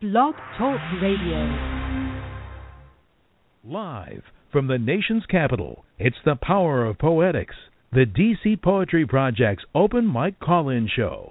Blog Talk Radio. Live from the nation's capital, it's the Power of Poetics, the DC Poetry Project's open mic call-in show.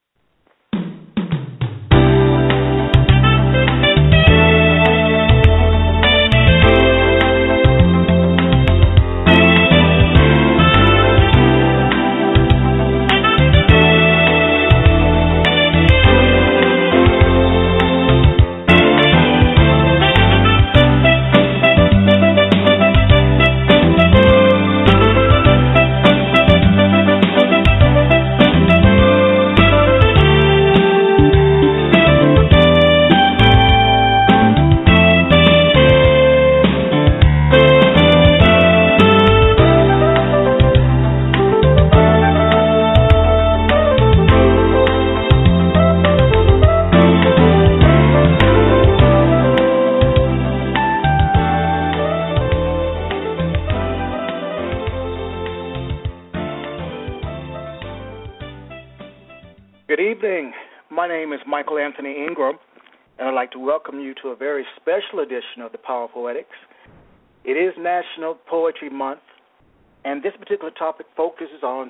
Michael Anthony Ingram, and I'd like to welcome you to a very special edition of the Power of Poetics. It is National Poetry Month, and this particular topic focuses on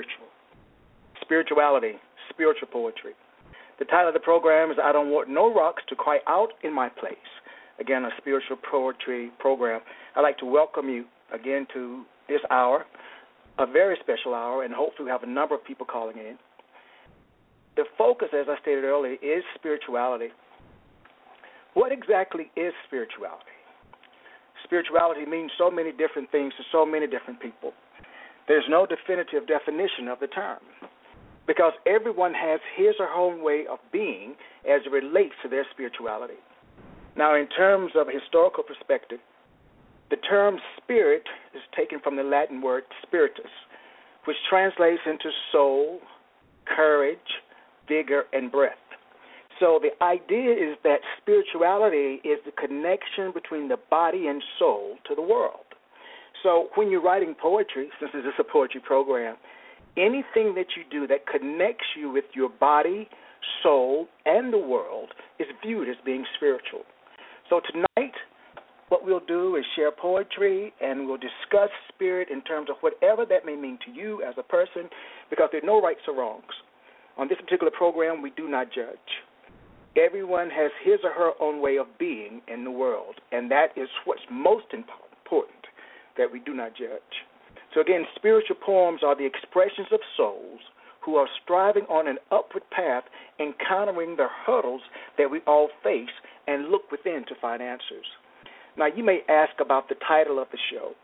spirituality, spiritual poetry. The title of the program is I Don't Want No Rocks to Cry Out in My Place. Again, a spiritual poetry program. I'd like to welcome you again to this hour, a very special hour, and hopefully we have a number of people calling in. The focus, as I stated earlier, is spirituality. What exactly is spirituality? Spirituality means so many different things to so many different people. There's no definitive definition of the term because everyone has his or her own way of being as it relates to their spirituality. Now, in terms of a historical perspective, the term spirit is taken from the Latin word spiritus, which translates into soul, courage, vigor, and breath. So the idea is that spirituality is the connection between the body and soul to the world. So when you're writing poetry, since this is a poetry program, anything that you do that connects you with your body, soul, and the world is viewed as being spiritual. So tonight, what we'll do is share poetry, and we'll discuss spirit in terms of whatever that may mean to you as a person, because there are no rights or wrongs. On this particular program, we do not judge. Everyone has his or her own way of being in the world, and that is what's most important, that we do not judge. So again, spiritual poems are the expressions of souls who are striving on an upward path, encountering the hurdles that we all face, and look within to find answers. Now, you may ask about the title of the show.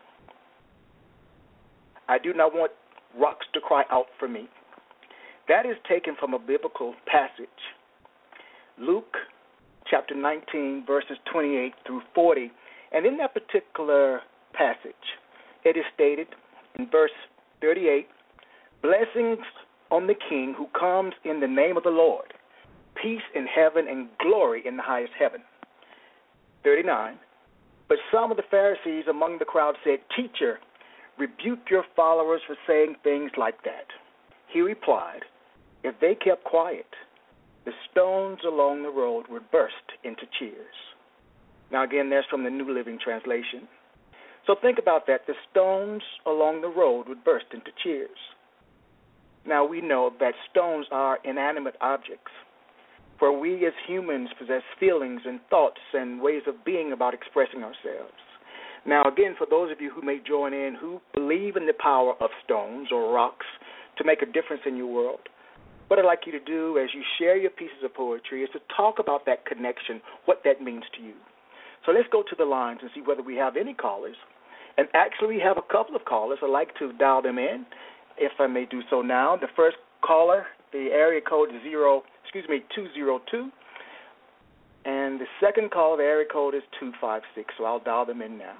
I do not want rocks to cry out for me. That is taken from a biblical passage, Luke chapter 19, verses 28 through 40. And in that particular passage, it is stated in verse 38, blessings on the King who comes in the name of the Lord, peace in heaven and glory in the highest heaven. 39, but some of the Pharisees among the crowd said, Teacher, rebuke your followers for saying things like that. He replied, if they kept quiet, the stones along the road would burst into cheers. Now, again, that's from the New Living Translation. So think about that. The stones along the road would burst into cheers. Now, we know that stones are inanimate objects, for we as humans possess feelings and thoughts and ways of being about expressing ourselves. Now, again, for those of you who may join in who believe in the power of stones or rocks to make a difference in your world, what I'd like you to do as you share your pieces of poetry is to talk about that connection, what that means to you. So let's go to the lines and see whether we have any callers. And actually, we have a couple of callers. I'd like to dial them in, if I may do so now. The first caller, the area code is 202. And the second caller, the area code is 256. So I'll dial them in now.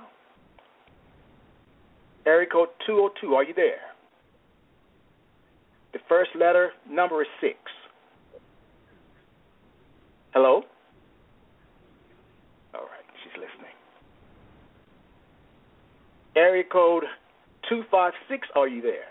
Area code 202, are you there? The first letter number is 6. Hello? All right, she's listening. Area code 256, are you there?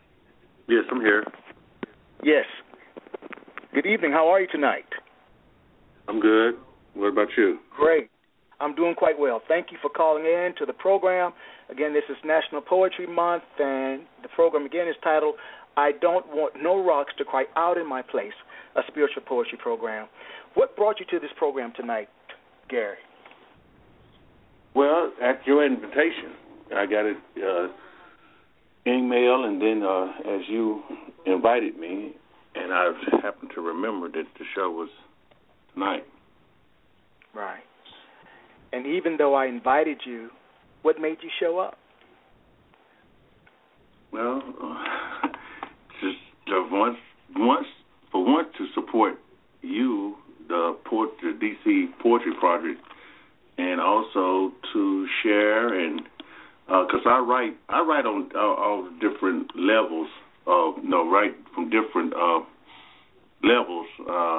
Yes, I'm here. Yes. Good evening. How are you tonight? I'm good. What about you? Great. I'm doing quite well. Thank you for calling in to the program. Again, this is National Poetry Month, and the program, again, is titled, I Don't Want No Rocks to Cry Out in My Place, a spiritual poetry program. What brought you to this program tonight, Gary? Well, at your invitation, I got it email, and then as you invited me, and I happened to remember that the show was tonight. Right. And even though I invited you, what made you show up? Well, just once to support you, the DC Poetry Project, and also to share, and because I write on all different levels of write from different levels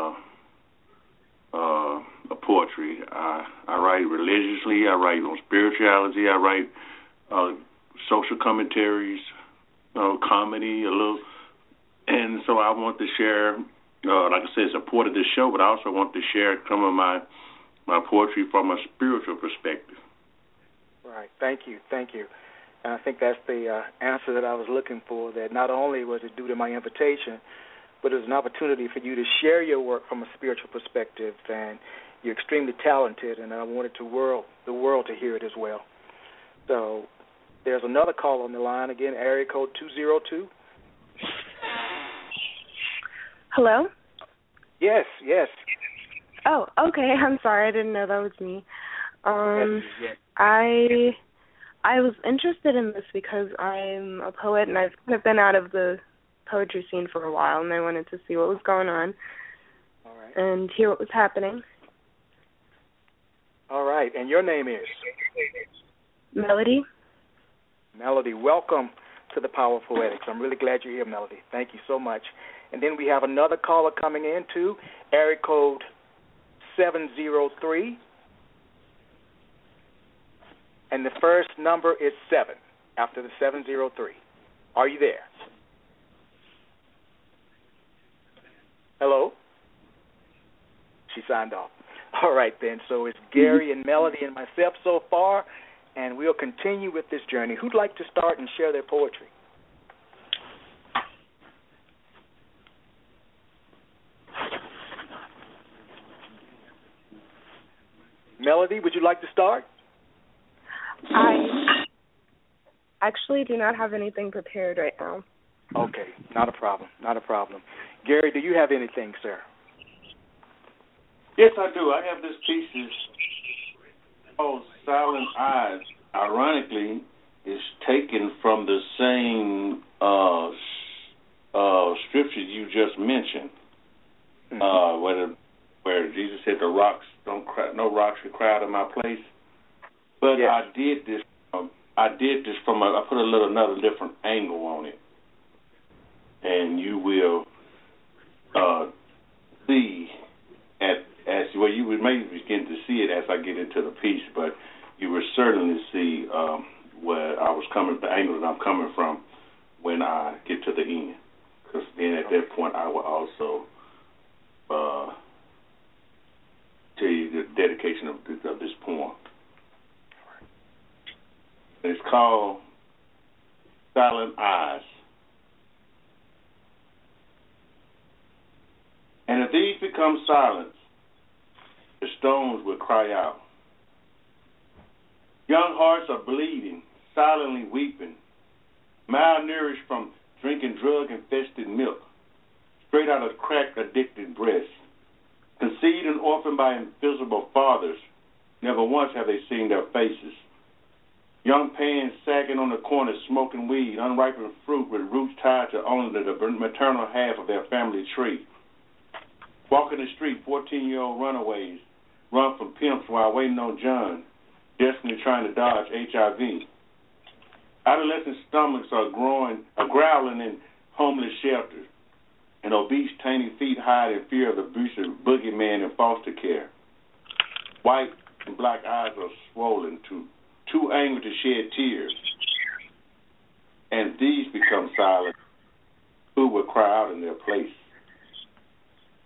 of poetry. I write religiously. I write on spirituality. I write social commentaries, comedy, a little, and so I want to share. Like I said, support of this show, but I also want to share some of my poetry from a spiritual perspective. Right. Thank you. And I think that's the answer that I was looking for, that not only was it due to my invitation, but it was an opportunity for you to share your work from a spiritual perspective, and you're extremely talented, and I wanted the world to hear it as well. So there's another call on the line, again, area code 202. Hello? Yes. Oh, okay. I'm sorry. I didn't know that was me. Yes. I was interested in this because I'm a poet, and I've kind of been out of the poetry scene for a while, and I wanted to see what was going on. All right. And hear what was happening. All right. And your name is? Melody. Melody, welcome to the Power of Poetics. I'm really glad you're here, Melody. Thank you so much. And then we have another caller coming in, too, area code 703. And the first number is 7 after the 703. Are you there? Hello? She signed off. All right, then. So it's Gary and Melody and myself so far, and we'll continue with this journey. Who'd like to start and share their poetry? Melody, would you like to start? I actually do not have anything prepared right now. Okay, not a problem. Gary, do you have anything, sir? Yes, I do. I have this piece called Silent Eyes. Ironically, it's taken from the same scripture you just mentioned, where Jesus said, "The rocks don't cry, no rocks should cry out in my place." But yes. I did this from I put another different angle on it, and you will see you would maybe begin to see it as I get into the piece, but you will certainly see where I was coming, the angle that I'm coming from when I get to the end, because then at that point I will also tell you the dedication of this poem. It's called Silent Eyes. And if these become silent, the stones will cry out. Young hearts are bleeding, silently weeping, malnourished from drinking drug-infested milk, straight out of crack-addicted breasts, conceived and orphaned by invisible fathers. Never once have they seen their faces. Young pans sagging on the corner, smoking weed, unripened fruit with roots tied to only the maternal half of their family tree. Walking the street, 14-year-old runaways run from pimps while waiting on John, desperately trying to dodge HIV. Adolescent stomachs are growling in homeless shelters, and obese, tiny feet hide in fear of the abusive boogeyman in foster care. White and black eyes are swollen, too angry to shed tears. And these become silent. Who will cry out in their place?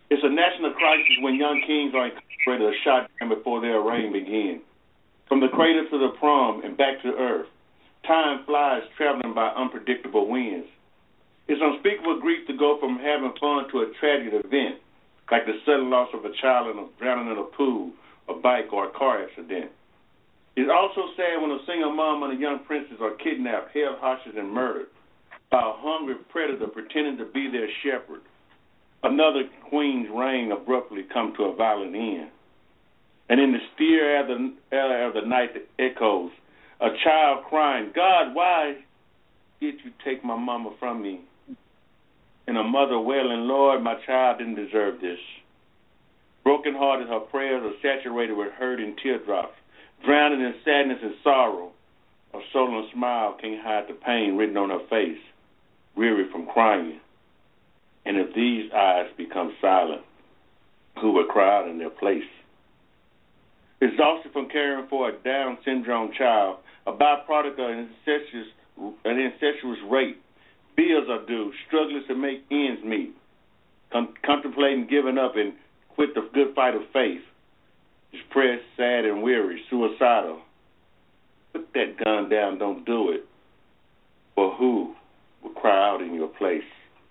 It's a national crisis when young kings are incarcerated or shot down before their reign begins. From the cradle to the prom and back to earth, time flies traveling by unpredictable winds. It's unspeakable grief to go from having fun to a tragic event, like the sudden loss of a child drowning in a pool, a bike, or a car accident. It's also sad when a single mom and a young princess are kidnapped, held hostage, and murdered by a hungry predator pretending to be their shepherd. Another queen's reign abruptly comes to a violent end. And in the still air of the night echoes a child crying, God, why did you take my mama from me? And a mother wailing, Lord, my child didn't deserve this. Broken-hearted, her prayers are saturated with hurt and teardrops, drowning in sadness and sorrow. Her sullen smile can't hide the pain written on her face, weary from crying. And if these eyes become silent, who will cry out in their place? Exhausted from caring for a Down syndrome child, a byproduct of an incestuous rape, bills are due, struggling to make ends meet, contemplating giving up and quit the good fight of faith, depressed, sad, and weary, suicidal. Put that gun down, don't do it. For who will cry out in your place?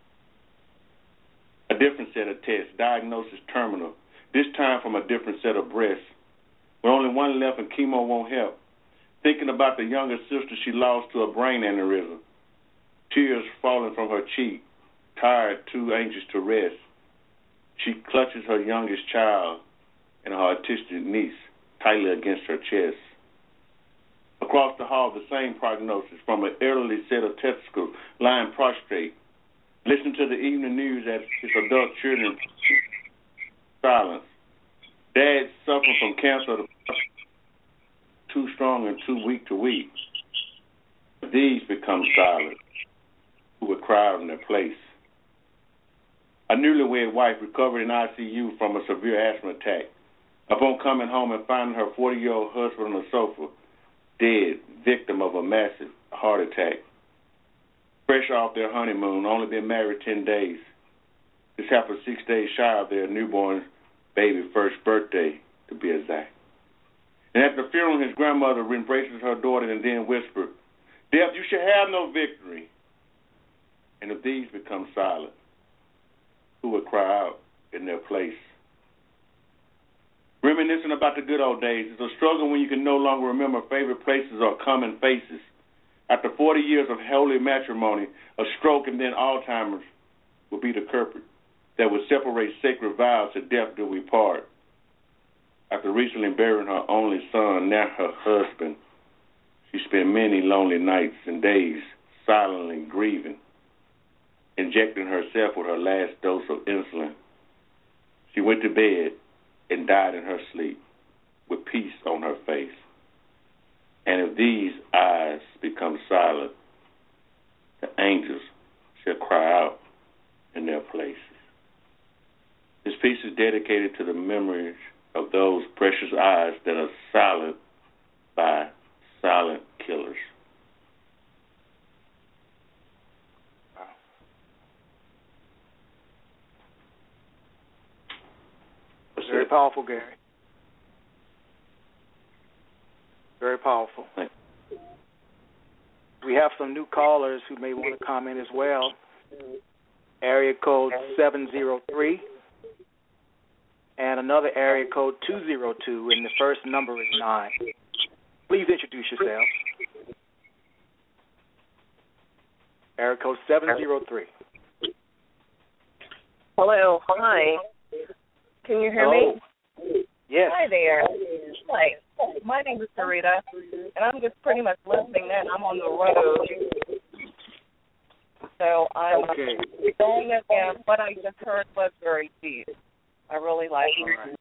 A different set of tests, diagnosis terminal, this time from a different set of breasts. With only one left and chemo won't help. Thinking about the younger sister she lost to a brain aneurysm. Tears falling from her cheek, tired, too anxious to rest. She clutches her youngest child and her autistic niece tightly against her chest. Across the hall, the same prognosis from an elderly set of testicles lying prostrate. Listen to the evening news as his adult children silence. Dad suffering from cancer, too strong and too weak to weep. These become silent, who would cry out in their place. A newlywed wife recovered in ICU from a severe asthma attack. Upon coming home and finding her 40-year-old husband on the sofa, dead, victim of a massive heart attack. Fresh off their honeymoon, only been married 10 days. This happened 6 days shy of their newborn baby's first birthday, to be exact. And at the funeral, his grandmother embraces her daughter and then whispered, Death, you should have no victory. And if these become silent, who would cry out in their place? Reminiscing about the good old days is a struggle when you can no longer remember favorite places or common faces. After 40 years of holy matrimony, a stroke and then Alzheimer's will be the culprit that would separate sacred vows to death do we part. After recently burying her only son, now her husband, she spent many lonely nights and days silently grieving, injecting herself with her last dose of insulin. She went to bed and died in her sleep with peace on her face. And if these eyes become silent, the angels shall cry out in their places. This piece is dedicated to the memories of those precious eyes that are silent by silent killers. Very powerful, Gary. Very powerful. We have some new callers who may want to comment as well. Area code 703 and another area code 202, and the first number is 9. Please introduce yourself. Area code 703. Hello. Hi. Can you hear Hello. me? Yes. Hi there. Hi. My name is Sarita, and I'm just pretty much listening in. I'm on the road. So I'm going again. What I just heard was very deep. I really like it. All right.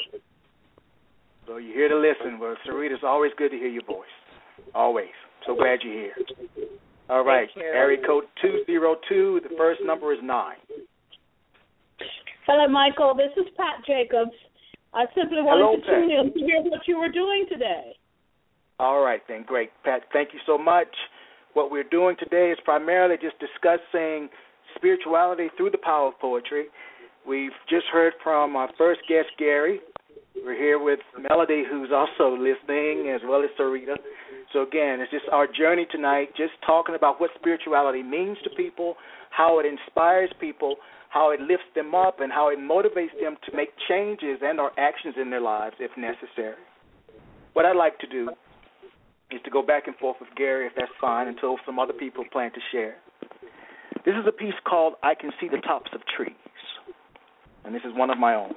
So you're here to listen. Well, Sarita, it's always good to hear your voice. Always. So glad you're here. All right. Area code 202. The first number is 9. Hello, Michael. This is Pat Jacobs. I simply wanted to tune in to hear what you were doing today. All right, then. Great. Pat, thank you so much. What we're doing today is primarily just discussing spirituality through the power of poetry. We've just heard from our first guest, Gary. We're here with Melody, who's also listening, as well as Sarita. So, again, it's just our journey tonight, just talking about what spirituality means to people, how it inspires people, how it lifts them up, and how it motivates them to make changes and or actions in their lives if necessary. What I'd like to do is to go back and forth with Gary, if that's fine, until some other people plan to share. This is a piece called I Can See the Tops of Trees, and this is one of my own.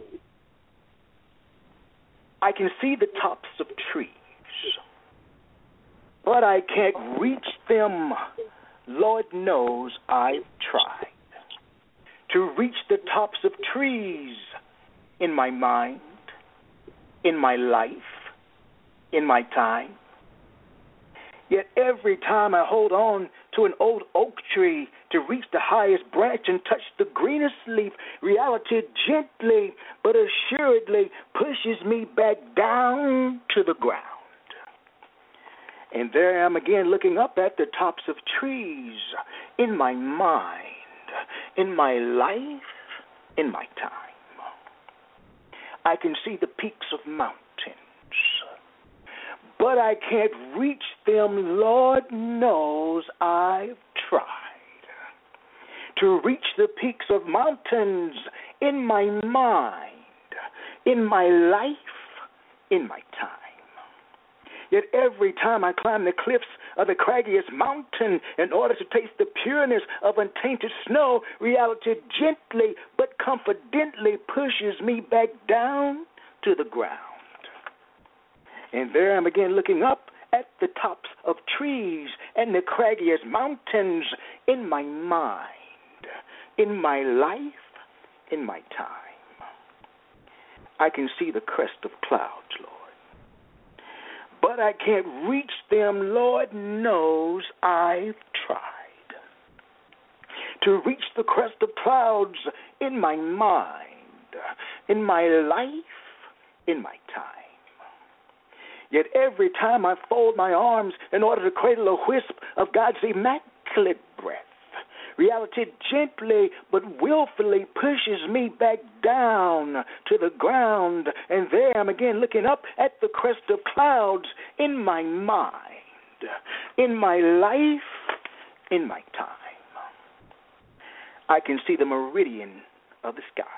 I can see the tops of trees, but I can't reach them. Lord knows I've tried to reach the tops of trees in my mind, in my life, in my time. Yet every time I hold on to an old oak tree to reach the highest branch and touch the greenest leaf, reality gently but assuredly pushes me back down to the ground. And there I am again looking up at the tops of trees in my mind, in my life, in my time. I can see the peaks of mountains, but I can't reach them. Lord knows I've tried to reach the peaks of mountains in my mind, in my life, in my time. Yet every time I climb the cliffs of the craggiest mountain in order to taste the pureness of untainted snow, reality gently but confidently pushes me back down to the ground. And there I'm again looking up at the tops of trees and the craggiest mountains in my mind, in my life, in my time. I can see the crest of clouds, Lord, but I can't reach them. Lord knows I've tried to reach the crest of clouds in my mind, in my life, in my time. Yet every time I fold my arms in order to cradle a wisp of God's immaculate breath, reality gently but willfully pushes me back down to the ground, and there I'm again looking up at the crest of clouds in my mind, in my life, in my time. I can see the meridian of the sky,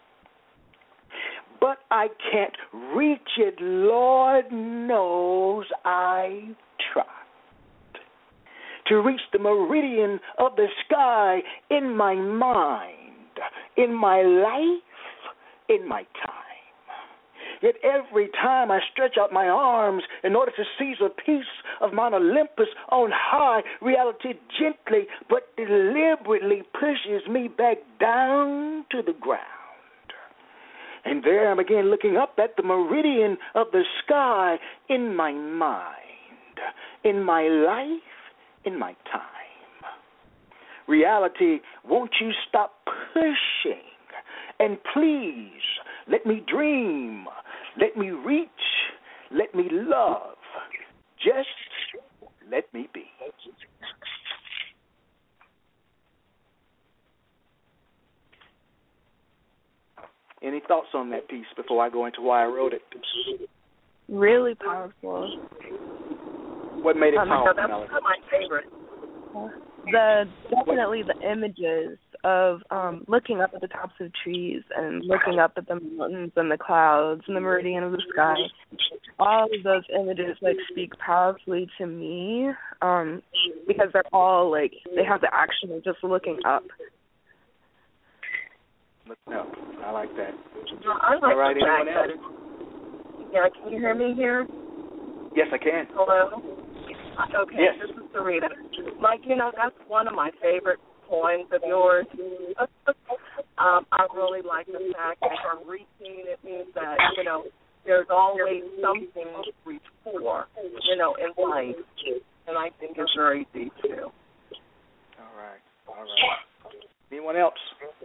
but I can't reach it. Lord knows I've tried to reach the meridian of the sky in my mind, in my life, in my time. Yet every time I stretch out my arms in order to seize a piece of Mount Olympus on high, reality gently but deliberately pushes me back down to the ground. And there I'm again looking up at the meridian of the sky in my mind, in my life, in my time. Reality, won't you stop pushing? And please, let me dream, let me reach, let me love. Just let me be. Any thoughts on that piece before I go into why I wrote it? Really powerful. What made it powerful? That's one of my favorites. Definitely the images of looking up at the tops of trees and looking up at the mountains and the clouds and the meridian of the sky. All of those images speak powerfully to me because they're all they have the action of just looking up. Looking up. I like that. I like all right, anyone else? Yeah, can you hear me here? Yes, I can. Hello? Okay, yes. This is Sarita. That's one of my favorite poems of yours. I really like the fact that you're reaching. It means that, there's always something to reach for, in life. And I think it's very deep, too. All right. Anyone else?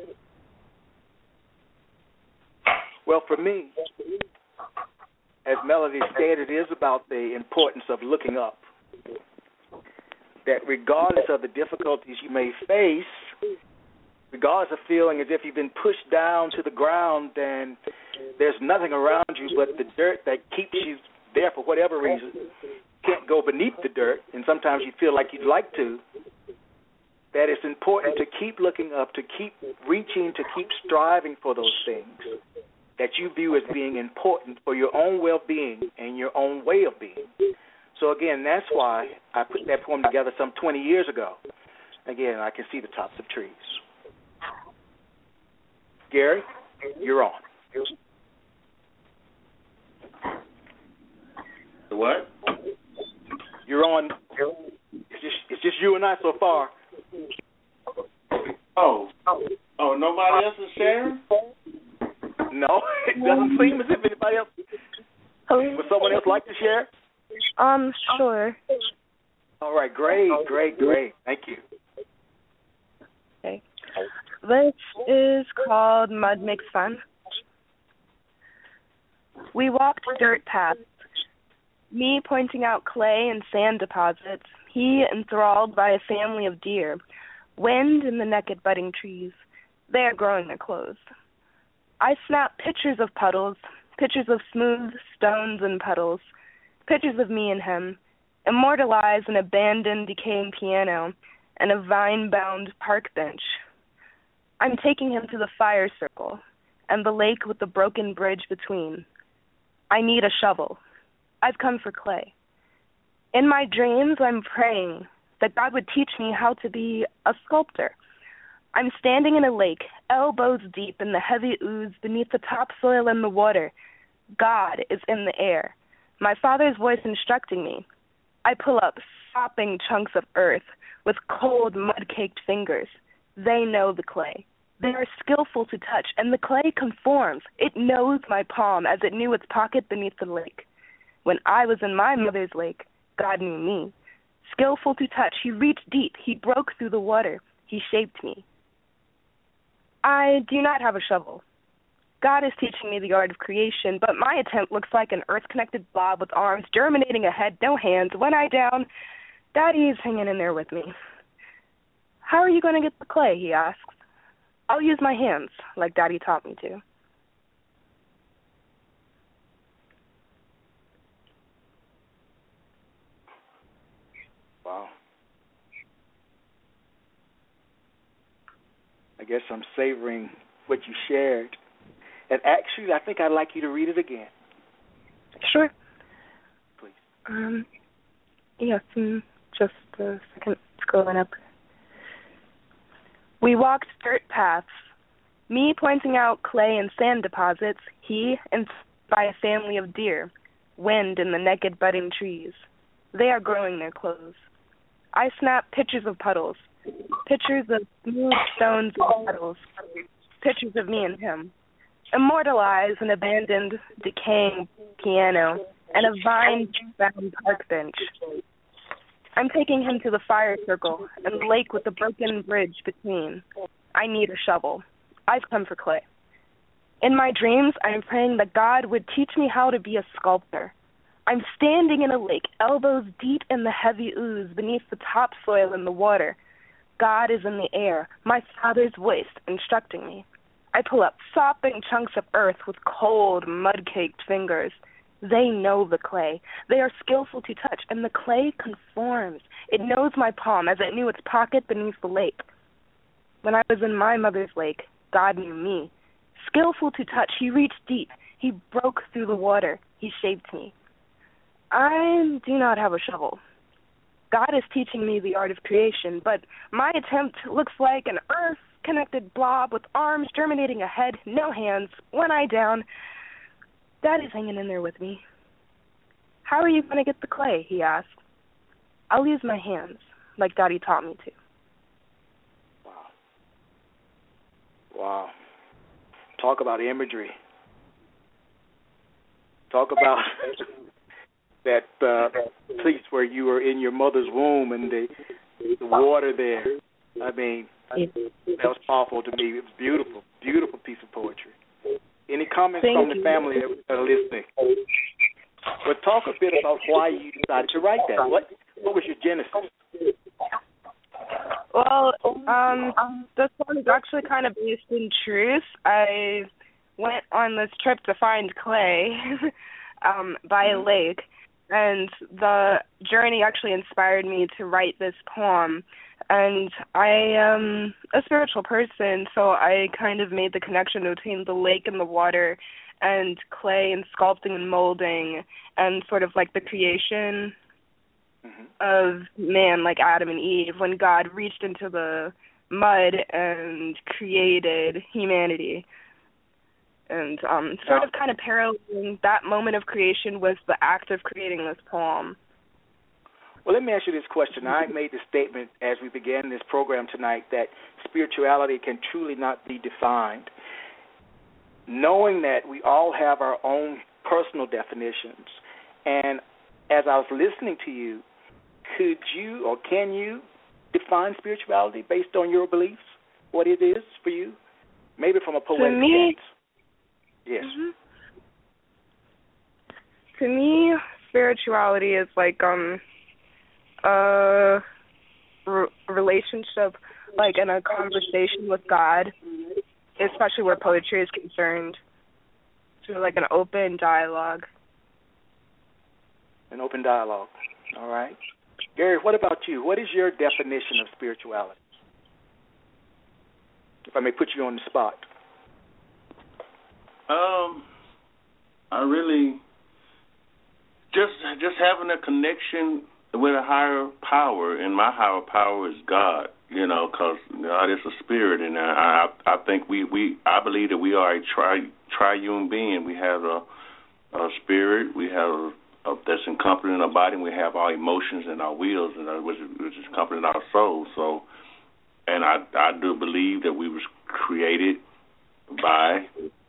Well, for me, as Melody stated, it is about the importance of looking up. That regardless of the difficulties you may face, regardless of feeling as if you've been pushed down to the ground, then there's nothing around you but the dirt that keeps you there for whatever reason. You can't go beneath the dirt, and sometimes you feel like you'd like to. That it's important to keep looking up, to keep reaching, to keep striving for those things that you view as being important for your own well-being and your own way of being. So, again, that's why I put that poem together some 20 years ago. Again, I can see the tops of trees. Gary, you're on. The what? You're on. It's just you and I so far. Oh, nobody else is sharing? No, it doesn't seem as if anybody else. Would someone else like to share? Sure. All right, great. Thank you. Okay. This is called Mud Makes Fun. We walked dirt paths, me pointing out clay and sand deposits, he enthralled by a family of deer, wind in the naked budding trees. They are growing their clothes. I snap pictures of puddles, pictures of smooth stones and puddles, pictures of me and him, immortalize an abandoned, decaying piano and a vine-bound park bench. I'm taking him to the fire circle and the lake with the broken bridge between. I need a shovel. I've come for clay. In my dreams, I'm praying that God would teach me how to be a sculptor. I'm standing in a lake, elbows deep in the heavy ooze beneath the topsoil and the water. God is in the air, my Father's voice instructing me. I pull up sopping chunks of earth with cold, mud-caked fingers. They know the clay. They are skillful to touch, and the clay conforms. It knows my palm as it knew its pocket beneath the lake. When I was in my mother's lake, God knew me. Skillful to touch, he reached deep. He broke through the water. He shaped me. I do not have a shovel. God is teaching me the art of creation, but my attempt looks like an earth-connected blob with arms, germinating a head, no hands. When I down, Daddy's hanging in there with me. How are you going to get the clay, he asks. I'll use my hands, like Daddy taught me to. Wow. I guess I'm savoring what you shared. And actually, I think I'd like you to read it again. Sure. Please. Yes, just a second. Scrolling up. We walked dirt paths, me pointing out clay and sand deposits, he and by a family of deer, wind in the naked budding trees. They are growing their clothes. I snap pictures of puddles, pictures of smooth stones and puddles, pictures of me and him. Immortalize an abandoned, decaying piano and a vine-bound park bench. I'm taking him to the fire circle and the lake with the broken bridge between. I need a shovel. I've come for clay. In my dreams, I'm praying that God would teach me how to be a sculptor. I'm standing in a lake, elbows deep in the heavy ooze beneath the topsoil and the water. God is in the air, my Father's voice instructing me. I pull up sopping chunks of earth with cold, mud-caked fingers. They know the clay. They are skillful to touch, and the clay conforms. It knows my palm as it knew its pocket beneath the lake. When I was in my mother's lake, God knew me. Skillful to touch, he reached deep. He broke through the water. He shaped me. I do not have a shovel. God is teaching me the art of creation, but my attempt looks like an earth-connected blob with arms germinating a head, no hands. When I down, Daddy's hanging in there with me. How are you going to get the clay, he asked. I'll use my hands, like Daddy taught me to. Wow. Talk about imagery. Talk about that place where you were in your mother's womb and the water there. I mean, that was powerful to me. It was beautiful, beautiful piece of poetry. Any comments from the family that are listening? But talk a bit about why you decided to write that. What was your genesis? Well, this one is actually kind of based in truth. I went on this trip to find clay by a lake, and the journey actually inspired me to write this poem. And I am a spiritual person, so I kind of made the connection between the lake and the water and clay and sculpting and molding and sort of like the creation of man, like Adam and Eve, when God reached into the mud and created humanity. And sort of kind of paralleling that moment of creation with the act of creating this poem. Well, let me ask you this question. I made the statement as we began this program tonight that spirituality can truly not be defined. Knowing that we all have our own personal definitions, and as I was listening to you, could you or can you define spirituality based on your beliefs, what it is for you? Maybe from a poetic sense. Yes. Mm-hmm. To me, spirituality is like a relationship, like in a conversation with God, especially where poetry is concerned. So like an open dialogue. An open dialogue. All right. Gary, what about you? What is your definition of spirituality? If I may put you on the spot. I really just having a connection with a higher power, and my higher power is God. You know, because God is a spirit, and I think I believe that we are a triune being. We have a spirit, we have that's accompanying our body, and we have our emotions and our wills, and which is accompanying our soul. So, and I do believe that we was created by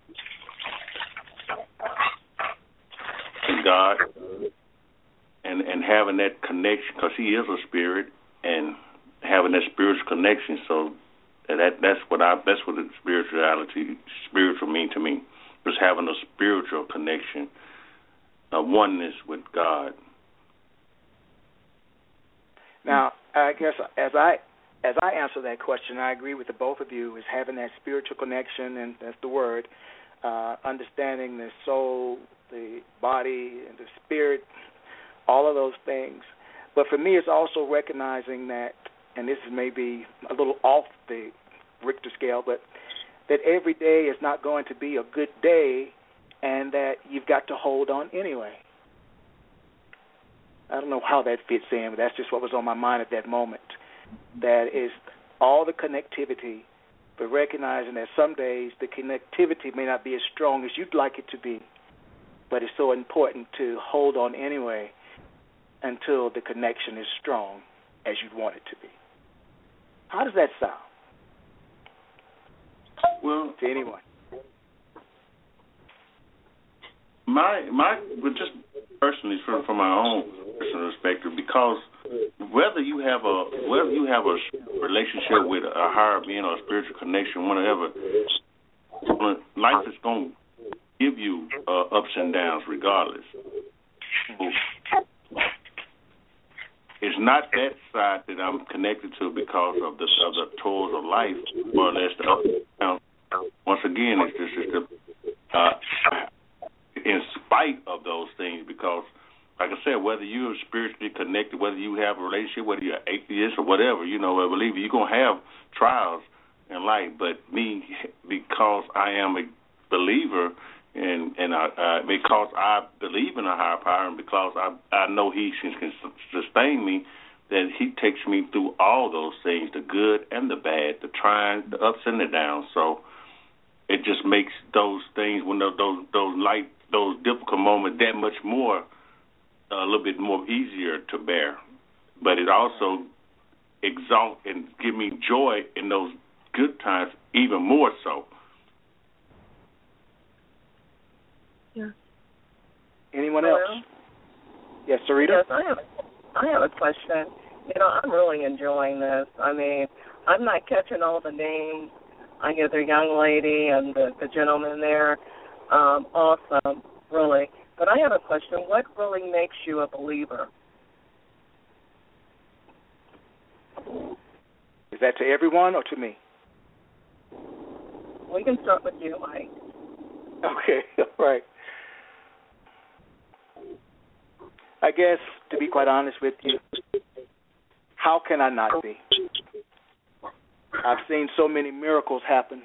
God, and having that connection, because He is a spirit, and having that spiritual connection. So that's what the spiritual mean to me, was having a spiritual connection, a oneness with God. Now, I guess as I answer that question, I agree with the both of you, is having that spiritual connection, and that's the word, understanding the soul, the body, and the spirit, all of those things. But for me, it's also recognizing that, and this is maybe a little off the Richter scale, but that every day is not going to be a good day, and that you've got to hold on anyway. I don't know how that fits in, but that's just what was on my mind at that moment. That is all the connectivity, but recognizing that some days the connectivity may not be as strong as you'd like it to be, but it's so important to hold on anyway until the connection is strong as you'd want it to be. How does that sound? Well, to anyone. But just personally, from my own personal perspective, because whether you have a relationship with a higher being or a spiritual connection, whatever, life is going to give you ups and downs regardless. It's not that side that I'm connected to because of the toils of life, more or less the ups and downs. Once again, it's just in spite of those things, because, like I said, whether you're spiritually connected, whether you have a relationship, whether you're atheist or whatever, a believer, you're going to have trials in life. But me, because I am a believer, and because I believe in a higher power, and because I know He can sustain me, that He takes me through all those things, the good and the bad, the trying, the ups and the downs. So it just makes those things, when those difficult moments, that much more, a little bit more easier to bear. But it also exalts and give me joy in those good times even more so. Yeah. Anyone else? Yes, Sarita? Yes, I have a question. I'm really enjoying this. I mean, I'm not catching all the names. I hear the young lady and the gentleman there. Awesome, really. But I have a question. What really makes you a believer? It's that to everyone or to me? We can start with you, Mike. Okay, all right. I guess, to be quite honest with you, how can I not be? I've seen so many miracles happen,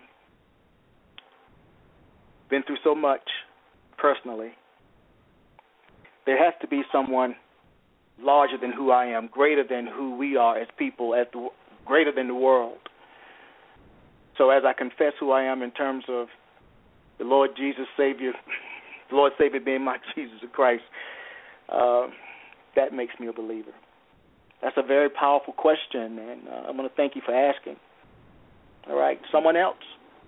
been through so much personally. There has to be someone larger than who I am, greater than who we are as people, greater than the world. So as I confess who I am in terms of the Lord Jesus Savior, the Lord Savior being my Jesus Christ, that makes me a believer. That's a very powerful question, and I want to thank you for asking. All right, someone else?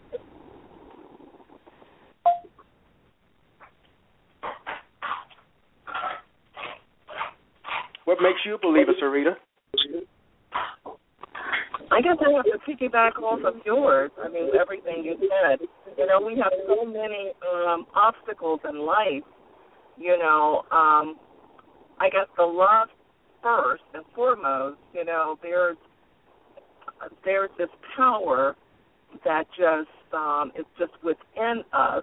What makes you a believer, Sarita? I guess I have to piggyback off of yours. I mean, everything you said. You know, we have so many obstacles in life. You know, I guess the love first and foremost. You know, there's this power that just is just within us.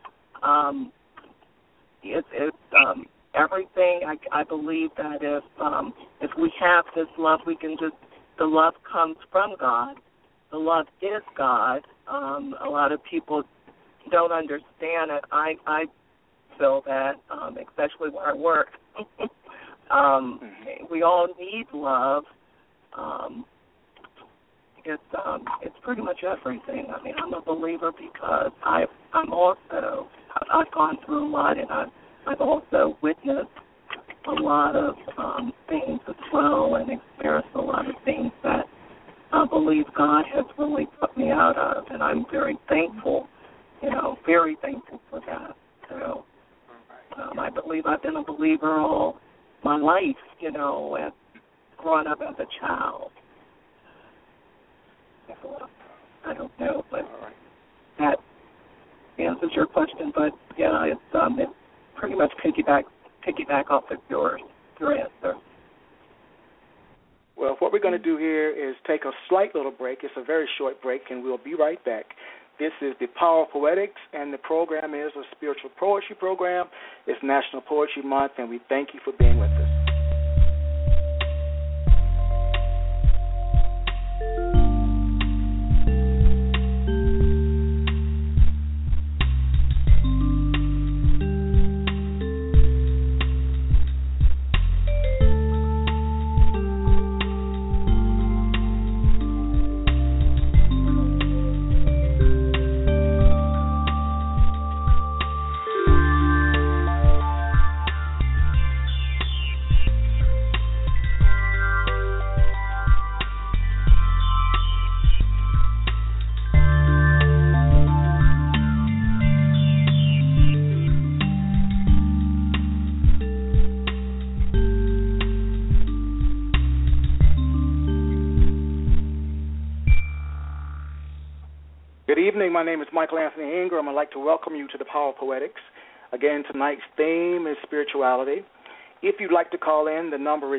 It's everything. I believe that if we have this love, we can just. The love comes from God. The love is God. A lot of people don't understand it. I feel that, especially where I work. We all need love. It's pretty much everything. I mean, I'm a believer because I've gone through a lot, and I've also witnessed a lot of things as well, and experienced a lot of things that I believe God has really put me out of, and I'm very thankful, very thankful for that. So I believe I've been a believer all my life, growing up as a child. So, I don't know, but that answers your question. But yeah, it's pretty much piggyback off of your answer. Well, what we're going to do here is take a slight little break. It's a very short break, and we'll be right back. This is the Power of Poetics, and the program is a spiritual poetry program. It's National Poetry Month, and we thank you for being with us. Good evening. My name is Michael Anthony Ingram. I'd like to welcome you to the Power of Poetics. Again, tonight's theme is spirituality. If you'd like to call in, the number is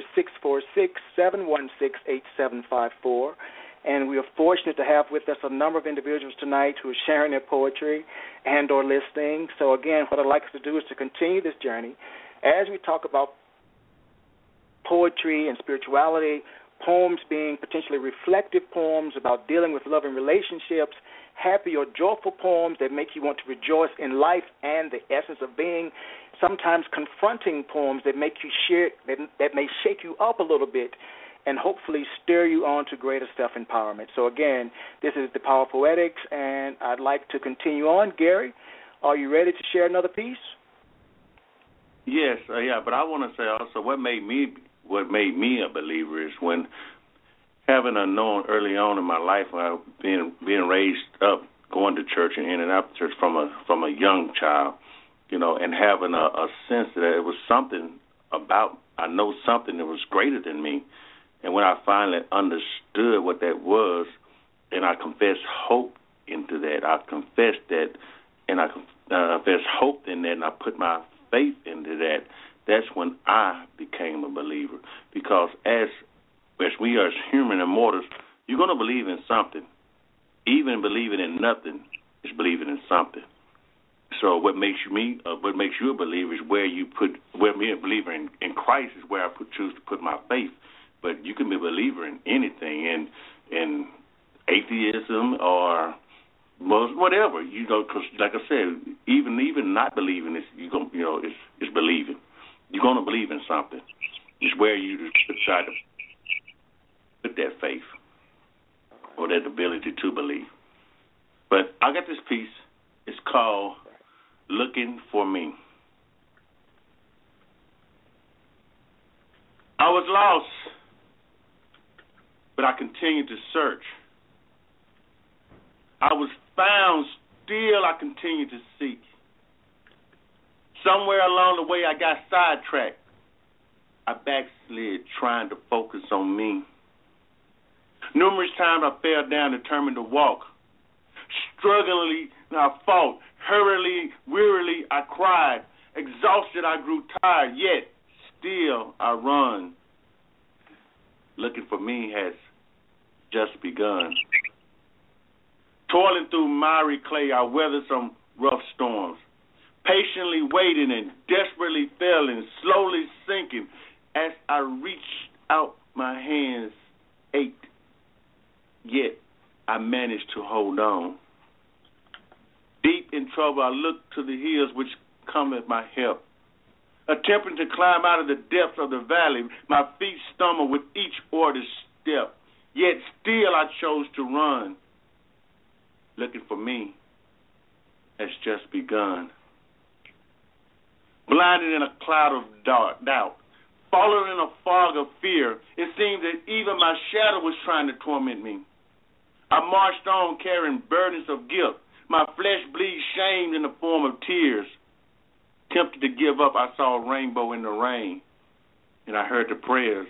646-716-8754. And we are fortunate to have with us a number of individuals tonight who are sharing their poetry and or listening. So, again, what I'd like us to do is to continue this journey as we talk about poetry and spirituality, poems being potentially reflective poems about dealing with love and relationships, happy or joyful poems that make you want to rejoice in life and the essence of being, sometimes confronting poems that make you that may shake you up a little bit and hopefully stir you on to greater self-empowerment. So again, this is the Power of Poetics, and I'd like to continue on. Gary, are you ready to share another piece? Yes, but I want to say also what made me a believer is when having a known early on in my life, being raised up, going to church and in and out of church from a young child, and having a sense that it was something about, I know something that was greater than me. And when I finally understood what that was, and I confessed hope into that, I confessed that, and I confessed hope in that, and I put my faith into that, that's when I became a believer. Because as we are human immortals, you're going to believe in something. Even believing in nothing is believing in something. So what makes you a believer is where me a believer in Christ is where I choose to put my faith. But you can be a believer in anything, in atheism or whatever, because like I said, even not believing is it's believing. You're going to believe in something. It's where you try to put that faith or that ability to believe. But I got this piece. It's called Looking for Me. I was lost, but I continued to search. I was found, still I continued to seek. Somewhere along the way I got sidetracked. I backslid trying to focus on me. Numerous times I fell down, determined to walk. Strugglingly I fought. Hurriedly, wearily I cried. Exhausted I grew tired, yet still I run. Looking for me has just begun. Toiling through miry clay, I weathered some rough storms. Patiently waiting and desperately failing, slowly sinking. As I reached out, my hands ached. Yet I managed to hold on. Deep in trouble, I looked to the hills which come at my help. Attempting to climb out of the depths of the valley, my feet stumbled with each ordered step. Yet still I chose to run. Looking for me has just begun. Blinded in a cloud of doubt, fallen in a fog of fear, it seemed that even my shadow was trying to torment me. I marched on carrying burdens of guilt. My flesh bleeds shame in the form of tears. Tempted to give up, I saw a rainbow in the rain, and I heard the prayers,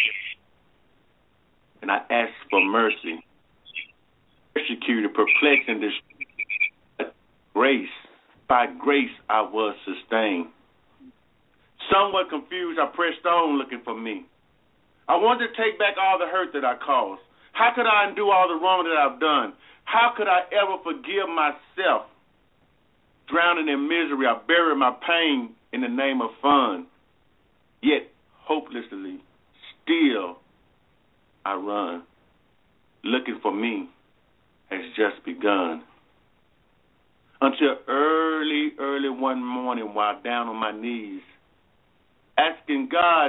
and I asked for mercy. Persecuted, perplexed, and distressed. By grace I was sustained. Somewhat confused, I pressed on looking for me. I wanted to take back all the hurt that I caused. How could I undo all the wrong that I've done? How could I ever forgive myself? Drowning in misery, I buried my pain in the name of fun. Yet, hopelessly, still, I run. Looking for me has just begun. Until early one morning while down on my knees, asking God,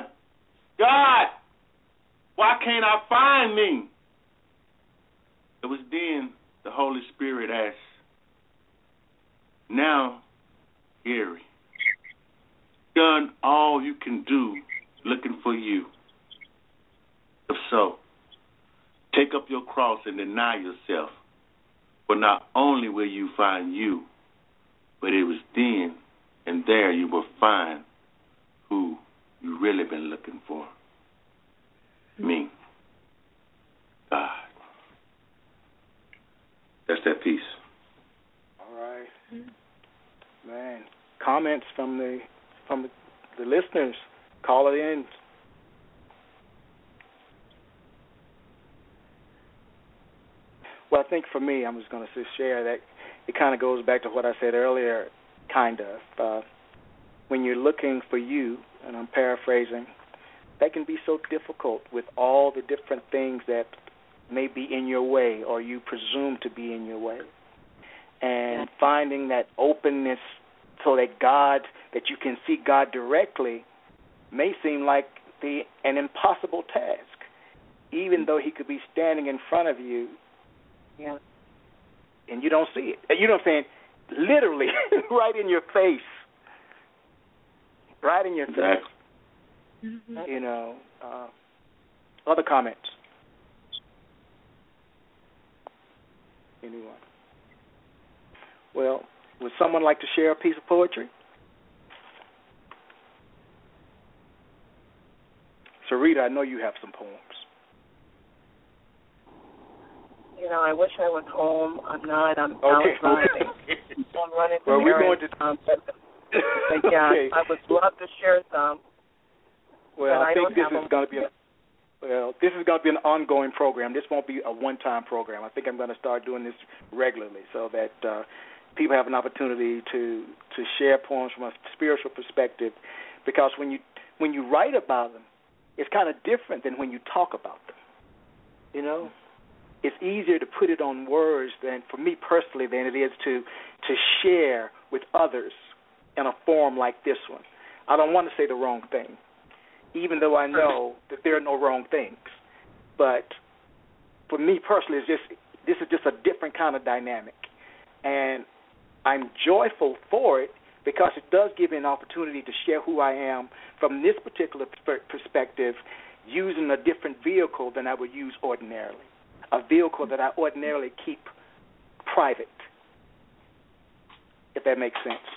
why can't I find me? It was then the Holy Spirit asked, now, Gary, done all you can do looking for you. If so, take up your cross and deny yourself. For not only will you find you, but it was then and there you will find who you really been looking for. Me. God. That's that piece. All right. Man, comments from the listeners. Call it in. Well, I think for me, I'm just going to share that it kind of goes back to what I said earlier, kind of. When you're looking for you, and I'm paraphrasing, that can be so difficult with all the different things that may be in your way or you presume to be in your way. And finding that openness so that you can see God directly may seem like an impossible task, even though he could be standing in front of you. Yeah. And you don't see it. You know what I'm saying? Literally, right in your face. Right in your face. Mm-hmm. You know. Other comments? Anyone? Well, would someone like to share a piece of poetry? Sarita, I know you have some poems. You know, I wish I was home. I'm not. I'm out driving. I'm running to but yeah, I would love to share some. Well, I think this is going to be Well, this is going to be an ongoing program. This won't be a one-time program. I think I'm going to start doing this regularly so that people have an opportunity to share poems from a spiritual perspective. Because when you write about them, it's kind of different than when you talk about them. You know, it's easier to put it on words than, for me personally, than it is to share with others in a forum like this one. I don't want to say the wrong thing, even though I know that there are no wrong things. But for me personally, this is just a different kind of dynamic. And I'm joyful for it because it does give me an opportunity to share who I am from this particular perspective using a different vehicle than I would use ordinarily, a vehicle that I ordinarily keep private, if that makes sense.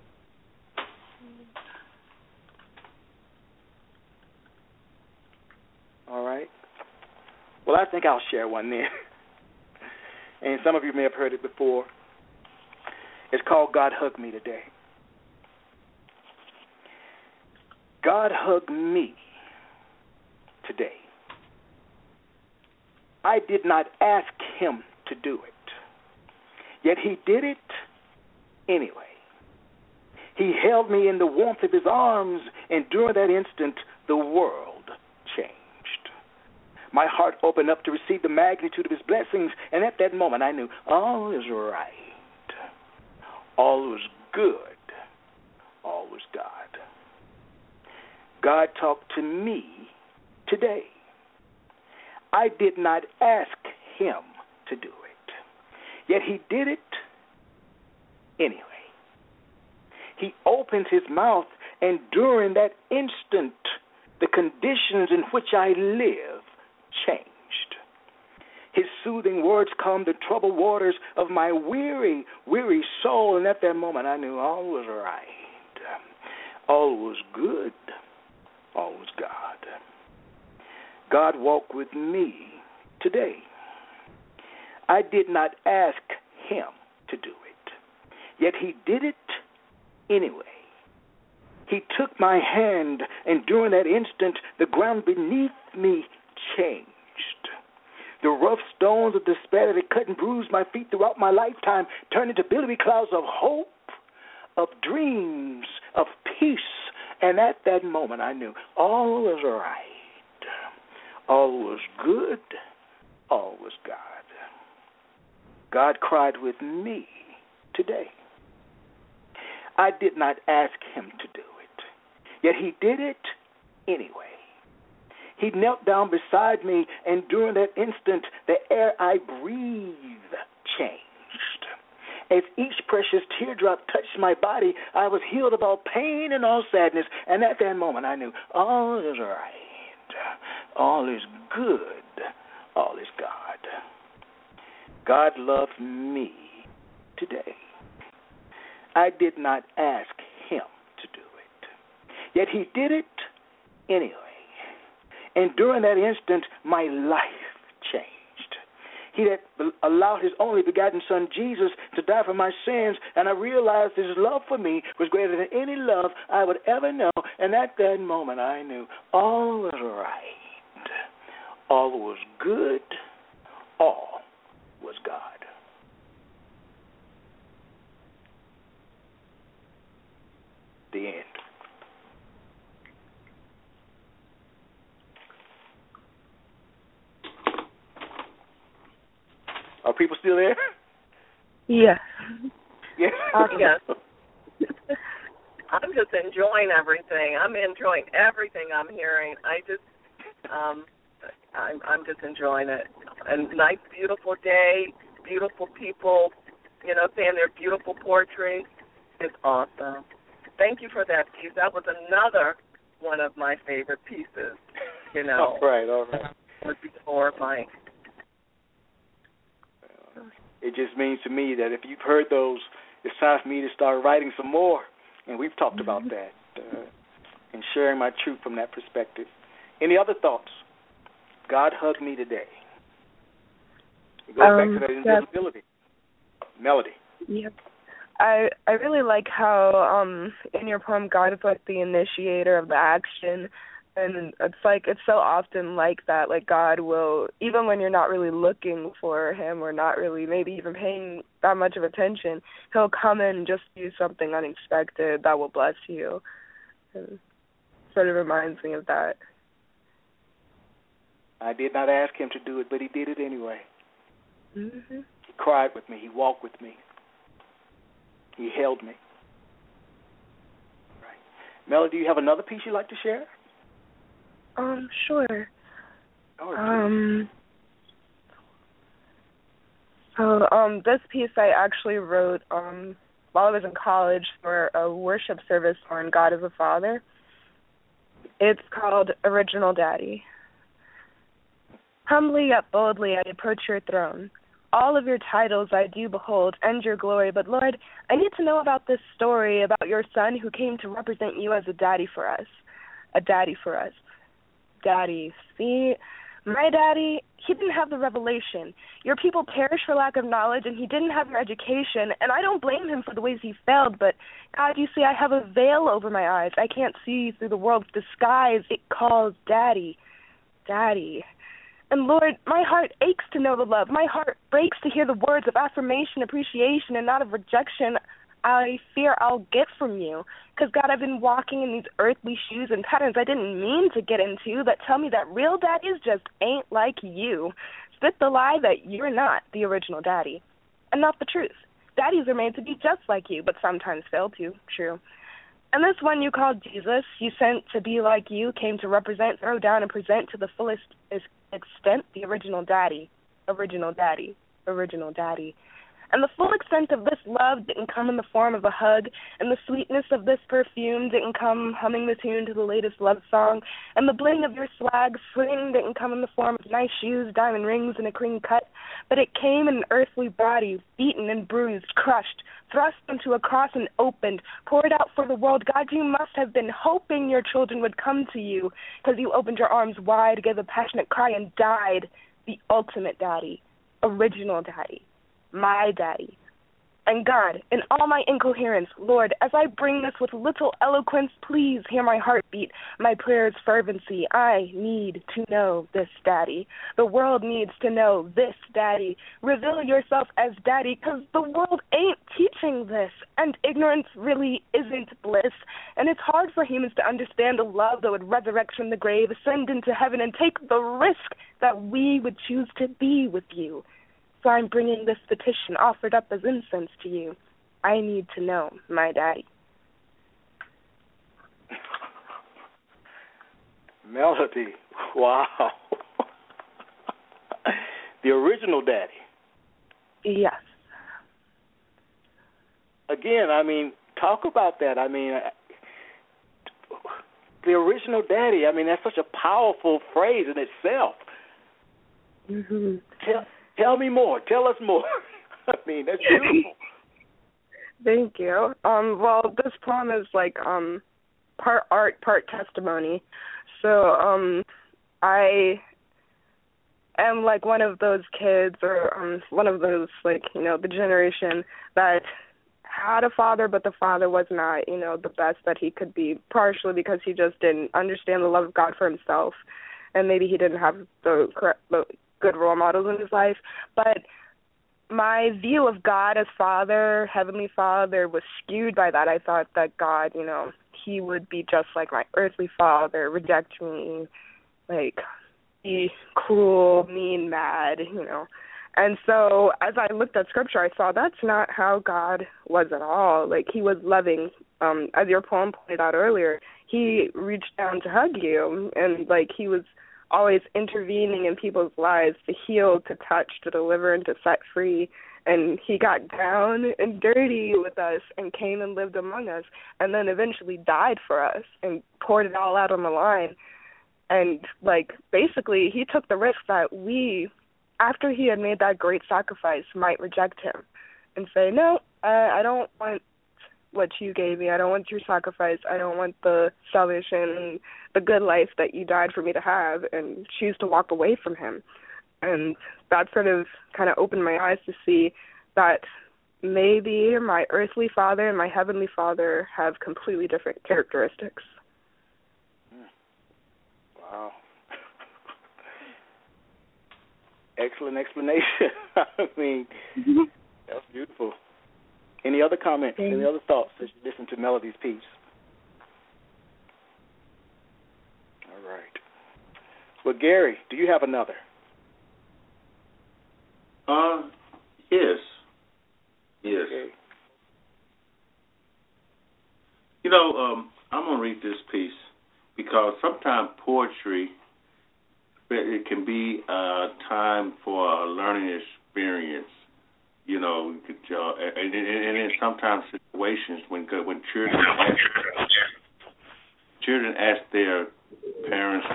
All right. Well, I think I'll share one then. And some of you may have heard it before. It's called God Hug Me Today. God hugged me today. I did not ask him to do it, yet he did it anyway. He held me in the warmth of his arms, and during that instant, the world changed. My heart opened up to receive the magnitude of his blessings, and at that moment I knew all is right. All was good. All was God. God talked to me today. I did not ask him to do it, yet he did it anyway. He opened his mouth, and during that instant, the conditions in which I live changed. His soothing words calmed the troubled waters of my weary, weary soul, and at that moment I knew all was right. All was good. All was God. God walked with me today. I did not ask him to do it, yet he did it anyway. He took my hand, and during that instant, the ground beneath me changed. The rough stones of despair that had cut and bruised my feet throughout my lifetime turned into billowy clouds of hope, of dreams, of peace. And at that moment, I knew all was right. All was good. All was God. God cried with me today. I did not ask him to do it, yet he did it anyway. He knelt down beside me, and during that instant, the air I breathed changed. As each precious teardrop touched my body, I was healed of all pain and all sadness, and at that moment I knew all is right, all is good, all is God. God loved me today. I did not ask him to do it, yet he did it anyway. And during that instant, my life changed. He had allowed his only begotten son, Jesus, to die for my sins, and I realized his love for me was greater than any love I would ever know. And at that moment, I knew all was right. All was good. All was God. The end. Are people still there? Yes. Yeah. Yes. I'm just enjoying everything. I'm enjoying everything I'm hearing. I'm just enjoying it. And nice, beautiful day, beautiful people, saying their beautiful poetry. It's awesome. Thank you for that piece. That was another one of my favorite pieces. All right. Was before Mike. It just means to me that if you've heard those, it's time for me to start writing some more. And we've talked about that and sharing my truth from that perspective. Any other thoughts? God hugged me today. It goes back to that invisibility. Melody. Yep. I really like how in your poem God is like the initiator of the action, And it's so often like that. Like God will, even when you're not really looking for him or not really maybe even paying that much of attention, he'll come in and just do something unexpected that will bless you. And sort of reminds me of that. I did not ask him to do it, but he did it anyway. Mm-hmm. He cried with me. He walked with me. He held me. Right. Melody, do you have another piece you'd like to share? Sure. This piece I actually wrote while I was in college for a worship service on God as a Father. It's called Original Daddy. Humbly yet boldly I approach your throne. All of your titles I do behold, and your glory. But Lord, I need to know about this story about your son who came to represent you as a daddy for us. A daddy for us. Daddy. See, my daddy, he didn't have the revelation. Your people perish for lack of knowledge, and he didn't have your education, and I don't blame him for the ways he failed, but God, you see, I have a veil over my eyes. I can't see through the world's disguise. It calls Daddy. Daddy. And Lord, my heart aches to know the love. My heart breaks to hear the words of affirmation, appreciation, and not of rejection I fear I'll get from you. Because, God, I've been walking in these earthly shoes and patterns I didn't mean to get into that tell me that real daddies just ain't like you. Spit the lie that you're not the original daddy. And not the truth. Daddies are made to be just like you, but sometimes fail to. True. And this one you called Jesus, you sent to be like you, came to represent, throw down, and present to the fullest extent the original daddy. Original daddy. Original daddy. And the full extent of this love didn't come in the form of a hug, and the sweetness of this perfume didn't come humming the tune to the latest love song, and the bling of your swag swing didn't come in the form of nice shoes, diamond rings, and a clean cut, but it came in an earthly body, beaten and bruised, crushed, thrust onto a cross and opened, poured out for the world. God, you must have been hoping your children would come to you, because you opened your arms wide, gave a passionate cry, and died. The ultimate daddy, original daddy. My daddy. And God, in all my incoherence, Lord, as I bring this with little eloquence, please hear my heartbeat, my prayer's fervency. I need to know this daddy. The world needs to know this daddy. Reveal yourself as daddy, because the world ain't teaching this, and ignorance really isn't bliss. And it's hard for humans to understand a love that would resurrect from the grave, ascend into heaven, and take the risk that we would choose to be with you. So I'm bringing this petition offered up as incense to you. I need to know my daddy. Melody, wow. The original daddy. Yes. Again, I mean, talk about that. I mean, the original daddy, I mean, that's such a powerful phrase in itself. Mm-hmm. Tell me more. Tell us more. I mean, that's beautiful. Thank you. Well, this poem is like part art, part testimony. So I am like one of those kids or one of those, like, you know, the generation that had a father, but the father was not, you know, the best that he could be, partially because he just didn't understand the love of God for himself, and maybe he didn't have the good role models in his life. But my view of God as Father, Heavenly Father, was skewed by that. I thought that God, you know, he would be just like my earthly father, reject me, like be cruel, mean, mad, you know. And so as I looked at Scripture, I saw that's not how God was at all. Like, he was loving. As your poem pointed out earlier, he reached down to hug you, and like he was always intervening in people's lives to heal, to touch, to deliver, and to set free. And he got down and dirty with us and came and lived among us, and then eventually died for us and poured it all out on the line. And, like, basically he took the risk that we, after he had made that great sacrifice, might reject him and say, no, I don't want what you gave me. I don't want your sacrifice. I don't want the salvation and the good life that you died for me to have, and choose to walk away from him. And that sort of kind of opened my eyes to see that maybe my earthly father and my heavenly father have completely different characteristics. Wow. Excellent explanation. I mean, that's beautiful. Any other comments? Any other thoughts as you listen to Melody's piece? All right. Well, Gary, do you have another? Yes. Yes. Okay. You know, I'm going to read this piece because sometimes poetry, it can be a time for a learning experience. You know, and in sometimes situations when children ask their parents,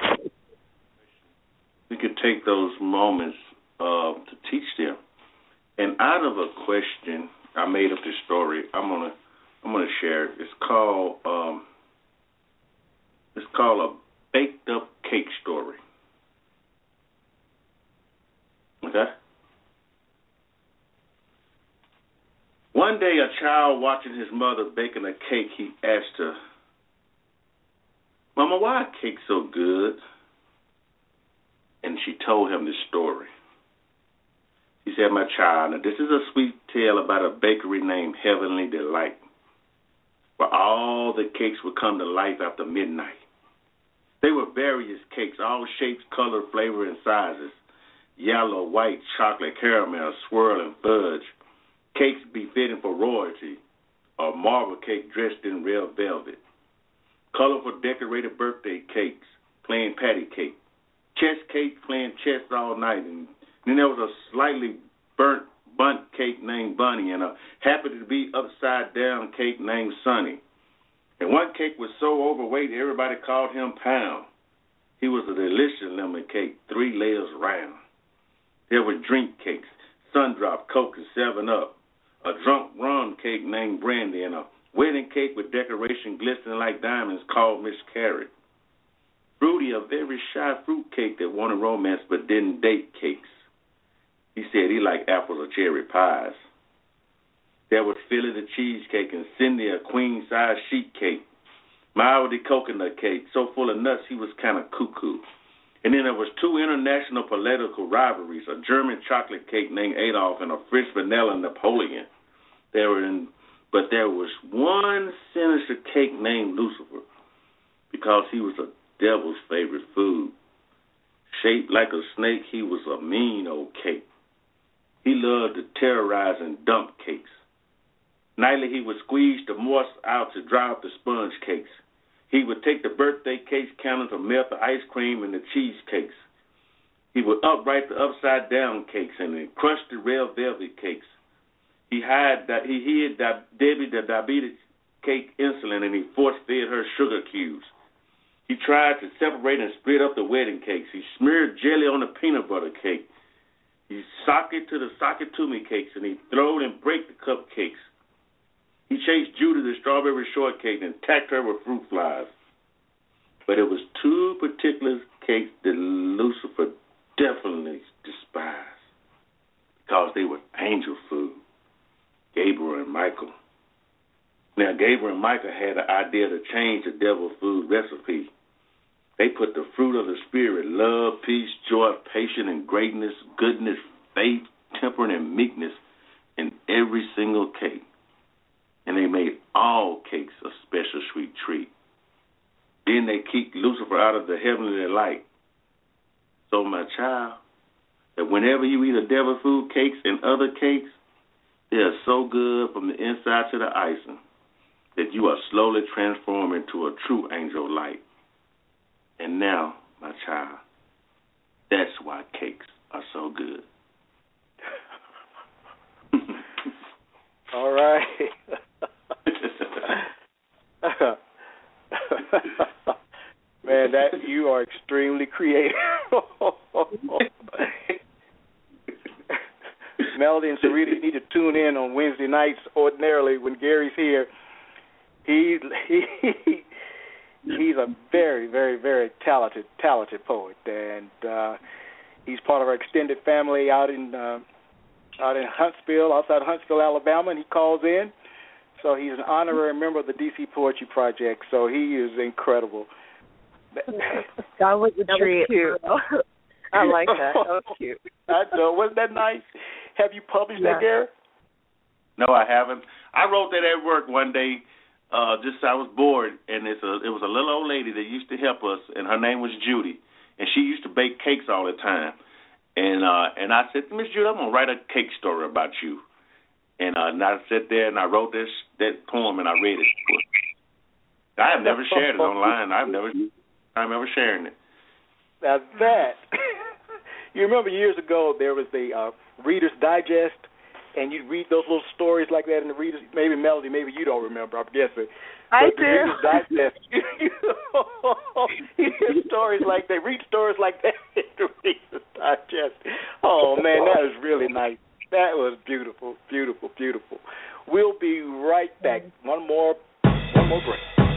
we could take those moments to teach them. And out of a question, I made up this story. I'm gonna share it. It's called a baked up cake story. Okay. One day, a child watching his mother baking a cake, he asked her, "Mama, why are cakes so good?" And she told him this story. He said, "My child, now this is a sweet tale about a bakery named Heavenly Delight, where all the cakes would come to life after midnight. They were various cakes, all shapes, color, flavor, and sizes. Yellow, white, chocolate, caramel, swirl, and fudge. Cakes befitting for royalty, or marble cake dressed in red velvet. Colorful decorated birthday cakes, playing patty cake. Chess cake, playing chess all night. And then there was a slightly burnt bunt cake named Bunny, and a happened to be upside down cake named Sunny. And one cake was so overweight everybody called him Pound. He was a delicious lemon cake, 3 layers round. There were drink cakes, Sundrop, Coke, and 7-Up. A drunk rum cake named Brandy, and a wedding cake with decoration glistening like diamonds called Miss Carrot. Fruity, a very shy fruit cake that wanted romance but didn't date cakes. He said he liked apples or cherry pies. There was Philly the cheesecake and Cindy a queen-size sheet cake. Myra the coconut cake, so full of nuts he was kind of cuckoo. And then there was 2 international political rivalries, a German chocolate cake named Adolf and a French vanilla Napoleon. But there was one sinister cake named Lucifer because he was a devil's favorite food. Shaped like a snake, he was a mean old cake. He loved to terrorize and dump cakes. Nightly he would squeeze the moist out to dry up the sponge cakes. He would take the birthday cakes counter to melt the ice cream and the cheesecakes. He would upright the upside-down cakes and then crush the red velvet cakes. He hid Debbie the diabetes cake insulin, and he force-fed her sugar cubes. He tried to separate and split up the wedding cakes. He smeared jelly on the peanut butter cake. He socked to the sock-it-to-me cakes, and he throwed and break the cupcakes. He chased Judy the strawberry shortcake and attacked her with fruit flies. But it was 2 particular cakes that Lucifer definitely despised because they were angel food, Gabriel and Michael. Now, Gabriel and Michael had the idea to change the devil's food recipe. They put the fruit of the Spirit, love, peace, joy, patience, and greatness, goodness, faith, temperance, and meekness in every single cake. And they made all cakes a special sweet treat. Then they kicked Lucifer out of the heavenly light. So, my child, that whenever you eat a devil food cakes and other cakes, they are so good from the inside to the icing that you are slowly transformed into a true angel light. And now, my child, that's why cakes are so good. All right. Man, that you are extremely creative. Melody and Sarita need to tune in on Wednesday nights ordinarily when Gary's here. He's a very, very, very talented poet, and he's part of our extended family out in Huntsville, outside Huntsville, Alabama, and he calls in. So he's an honorary member of the DC Poetry Project. So he is incredible. That was a treat. Cute. I like that. That was cute. I know. Wasn't that nice? Have you published that, Gary? No, I haven't. I wrote that at work one day. Just I was bored, and it was a little old lady that used to help us, and her name was Judy, and she used to bake cakes all the time. And I said, Miss Judy, I'm gonna write a cake story about you. And I sat there and I wrote that poem and I read it. I have never shared it online. I'm never sharing it. Now that you remember years ago there was the Reader's Digest, and you'd read those little stories like that in the Reader's. Maybe Melody, maybe you don't remember. I'm guessing. I but do. The Reader's Digest. You hear stories like that. Read stories like that in the Reader's Digest. Oh man, that was really nice. That was beautiful, beautiful, beautiful. We'll be right back. One more break.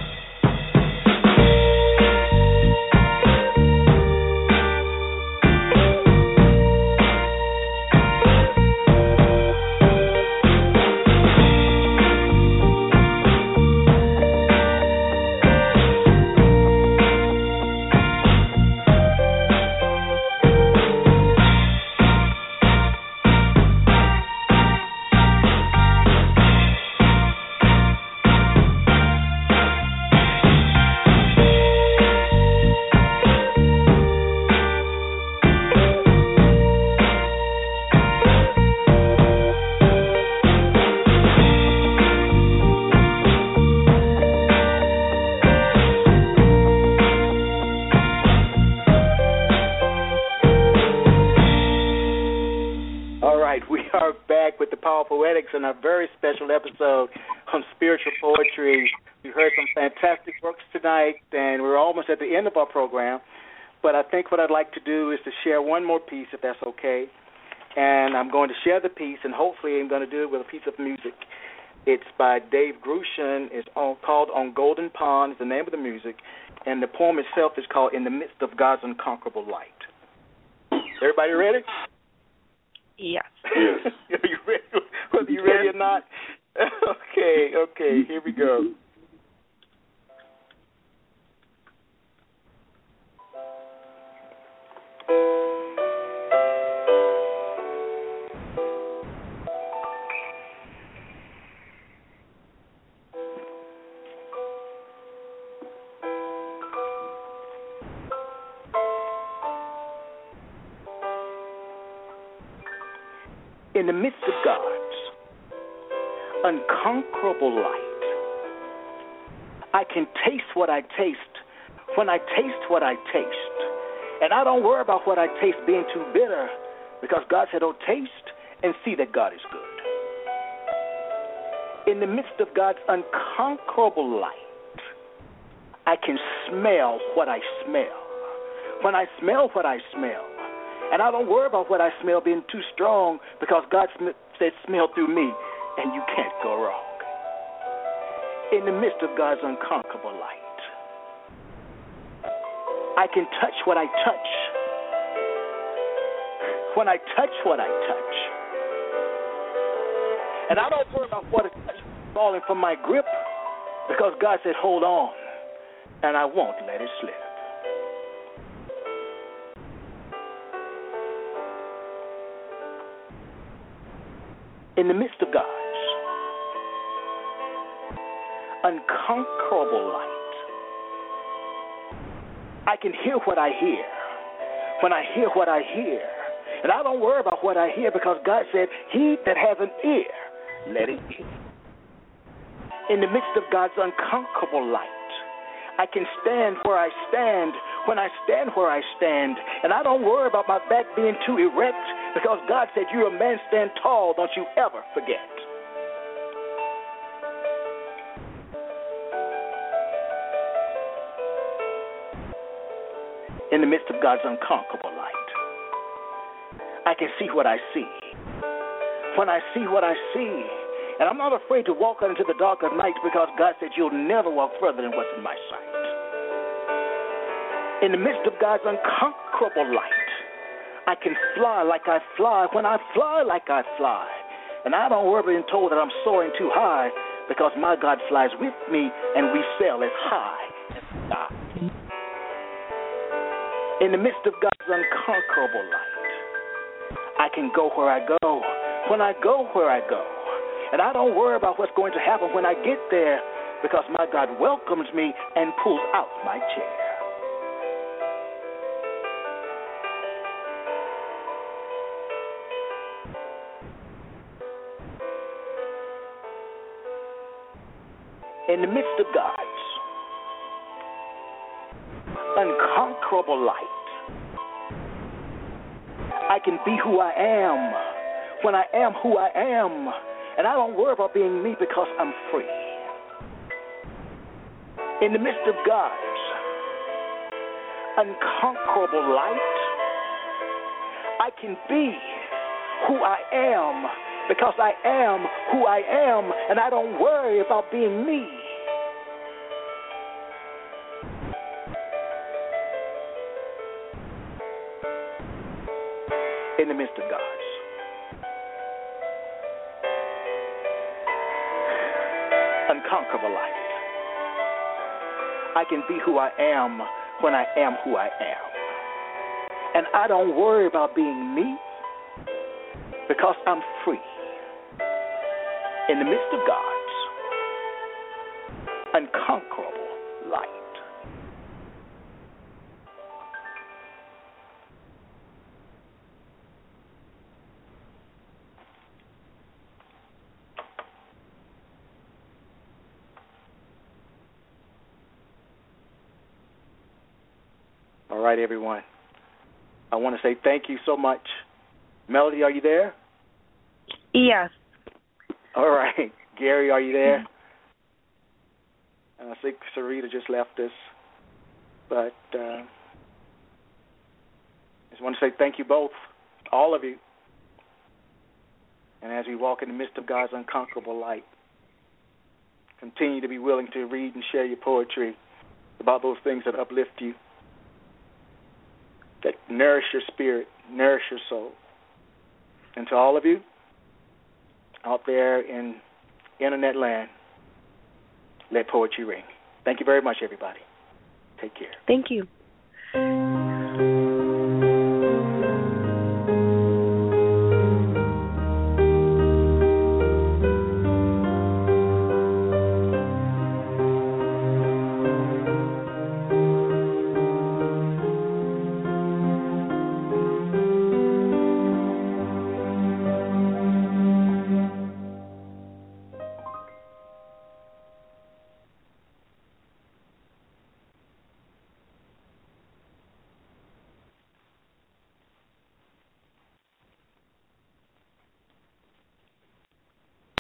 And a very special episode on spiritual poetry. We heard some fantastic works tonight, and we're almost at the end of our program. But I think what I'd like to do is to share one more piece, if that's okay. And I'm going to share the piece, and hopefully I'm going to do it with a piece of music. It's by Dave Grushin. It's called On Golden Pond, is the name of the music. And the poem itself is called In the Midst of God's Unconquerable Light. Everybody ready? Yes. Yes. Are you ready? Whether you're ready or not? Okay, here we go. In the midst of God's unconquerable light, I can taste what I taste when I taste what I taste. And I don't worry about what I taste being too bitter, because God said, oh, taste and see that God is good. In the midst of God's unconquerable light, I can smell what I smell. When I smell what I smell, and I don't worry about what I smell being too strong, because God said smell through me, and you can't go wrong. In the midst of God's unconquerable light, I can touch what I touch. When I touch what I touch, and I don't worry about what is falling from my grip, because God said hold on, and I won't let it slip. In the midst of God's unconquerable light, I can hear what I hear. When I hear what I hear, and I don't worry about what I hear, because God said, he that has an ear, let it hear. In the midst of God's unconquerable light, I can stand where I stand when I stand where I stand, and I don't worry about my back being too erect, because God said, you're a man, stand tall, don't you ever forget. In the midst of God's unconquerable light, I can see what I see. When I see what I see, and I'm not afraid to walk out into the dark of night, because God said you'll never walk further than what's in my sight. In the midst of God's unconquerable light, I can fly like I fly when I fly like I fly. And I don't worry being told that I'm soaring too high, because my God flies with me and we sail as high as the sky. In the midst of God's unconquerable light, I can go where I go, when I go where I go. And I don't worry about what's going to happen when I get there, because my God welcomes me and pulls out my chair. In the midst of God's unconquerable light, I can be who I am when I am who I am, and I don't worry about being me because I'm free. In the midst of God's unconquerable light, I can be who I am because I am who I am, and I don't worry about being me. In the midst of God's unconquerable light, I can be who I am when I am who I am. And I don't worry about being me because I'm free. In the midst of God's unconquerable light. All right, everyone. I want to say thank you so much. Melody, are you there? Yes. All right. Gary, are you there? I think Sarita just left us. But I just want to say thank you both, all of you. And as we walk in the midst of God's unconquerable light, continue to be willing to read and share your poetry about those things that uplift you, that nourish your spirit, nourish your soul. And to all of you out there in internet land, let poetry ring. Thank you very much, everybody. Take care. Thank you.